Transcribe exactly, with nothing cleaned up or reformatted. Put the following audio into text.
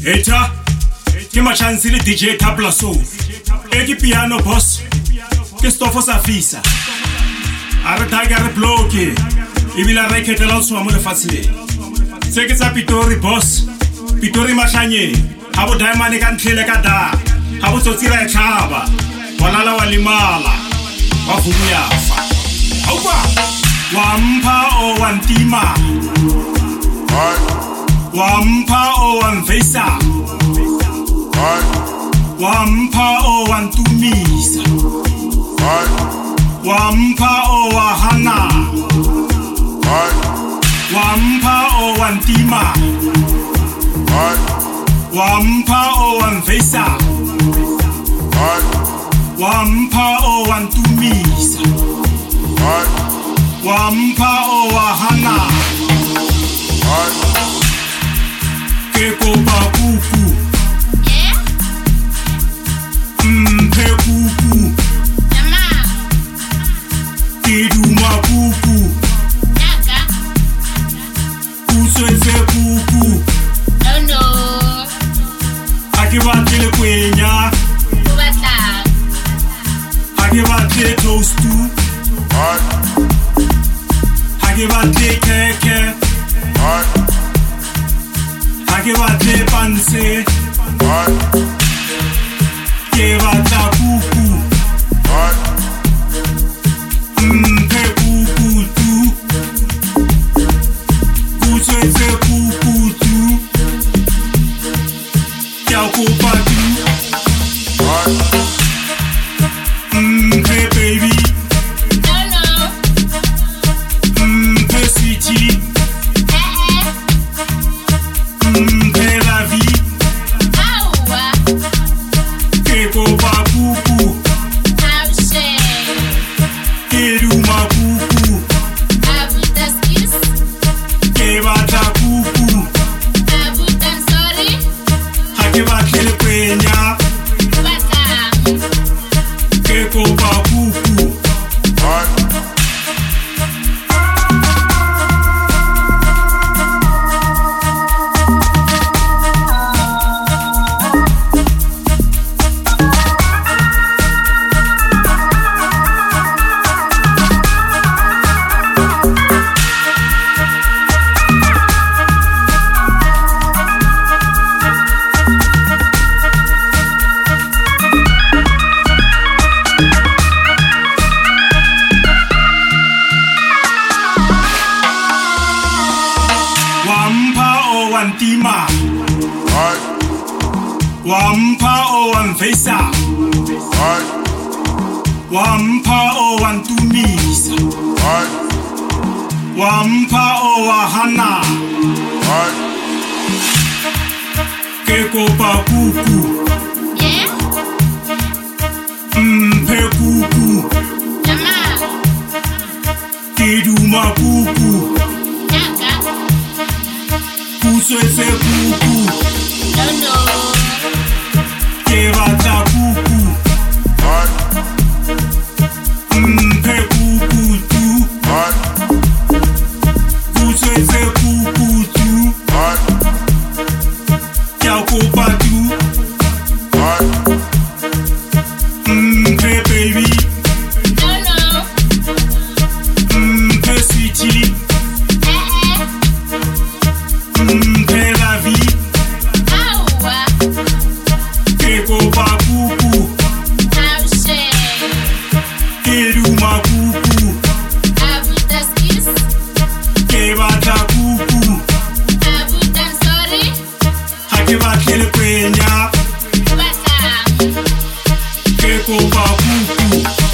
Eta, ke machansi le D J Tabla Soul. Eki piano boss, ke stofo sa fisa. Are taga re bloke, ibila re ketela o tswa mo le fatshe. Se ke tsa Pitori boss, Pitori mashanye, habo diamond ka ntlele ka da. Habo tsotsira e tlhaba, walala wa limala. Wa vumu yafa. Aupa, wampha o wantima. Wampa o wanfesa. Wampa o wantumisa. Wampa o wahana. Wampa o wantima. Wampa o wanfesa. Wampa o wantumisa. Wampa o wahana. Keko pa kuku. Mpe kuku. Kiduma kuku. Kusweze kuku. Oh no. Akibatele kwenya. Kubata. Akibatele toastu. Akibatele keke. Akibatele panse. Kebata kuku. Mpe kuku tu. Kusweze kuku tu. Yakupa tu. Mpe baby. Oh no. Mpe sweetie. Mpe la vie. Awa. Keko pa kuku. Avshe. Keduma kuku. Avutaskis. Kebata kuku. Avutan sorry. Hakibatele kwenya. Kubata. Keko pa kuku. Wampa o wantima. Wampa o wanfesa. Wampa o wantumisa. Wampa o wahana. Keko pa kuku. Yeah. Mpe kuku. Jama. Kiduma kuku. Yaka. Kusweze kuku. Oh no. Kebata kuku. Mpe kuku tu. Kusweze kuku tu. Yakupa tu. Mpe baby. Oh no. Mpe sweetie. Mpe la vie. Awa. Keko pa kuku. Avshe. Keduma kuku. Avutaskis. Kebata kuku. Avutan sorry. Hakibatele kwenya. Kubata. Keko pa kuku.